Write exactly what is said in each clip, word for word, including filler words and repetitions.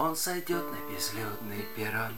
Он сойдет на безлюдный перрон,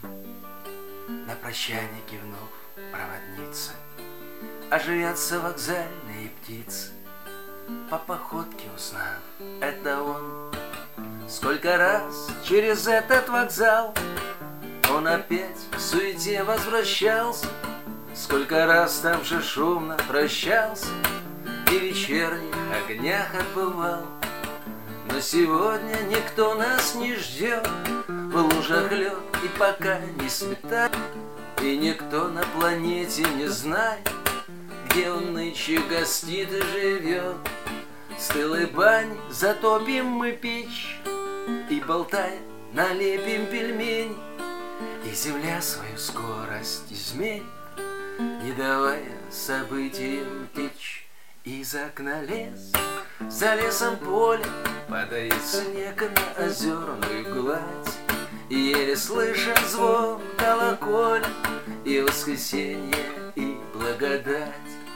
на прощание кивнув проводнице. Оживятся вокзальные птицы, по походке узнав, это он. Сколько раз через этот вокзал он опять в суете возвращался, сколько раз там же шумно прощался и в вечерних огнях отбывал. Но сегодня никто нас не ждет, в лужах лед и пока не светает, и никто на планете не знает, где он нынче гостит и живет. В стылой бане затопим мы печь и, болтая, налепим пельмень, и земля свою скорость изменит, не давая событиям течь. Из окна лес, за лесом поле падает снег на озерную гладь, и еле слышен звон колоколя, и воскресенье, и благодать.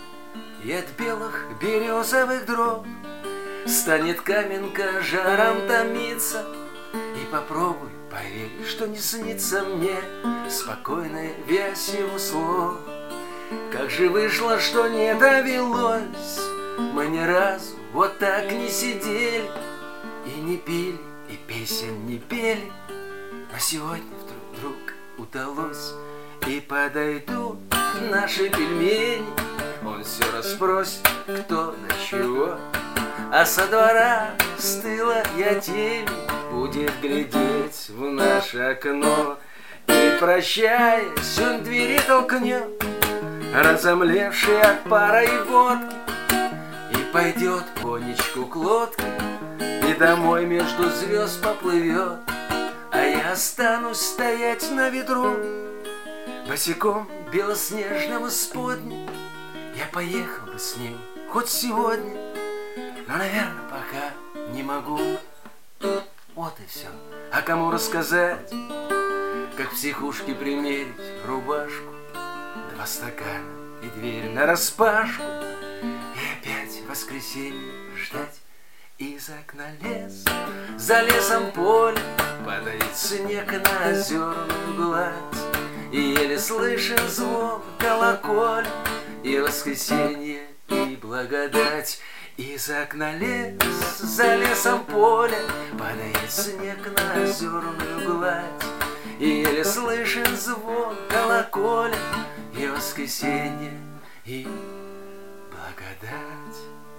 И от белых березовых дров станет каменка жаром томиться, и попробуй поверь, что не снится мне спокойная вязь его слов. Как же вышло, что не довелось, мы ни разу вот так не сидели и не пили, и песен не пели, а сегодня вдруг, вдруг удалось. И подойдут наши пельмени, он все расспросит, кто до чего, а со двора стыла я тень будет глядеть в наше окно. И, прощаясь, он двери толкнет, разомлевший от пара и водки, и пойдет понечку к лодке, и домой между звезд поплывет. А я останусь стоять на ветру, босиком белоснежного сподня. Я поехал бы с ним хоть сегодня, но, наверное, пока не могу. Вот и все. А кому рассказать, как в психушке примерить рубашку, два стакана и дверь нараспашку, и опять в воскресенье ждать. Из окна лес, за лесом поле падает снег на озерную гладь, и еле слышен звон колоколя, и воскресенье, и благодать. Из окна лес, за лесом поле падает снег на озерную гладь, и еле слышен звон колоколя, и воскресенье, и благодать.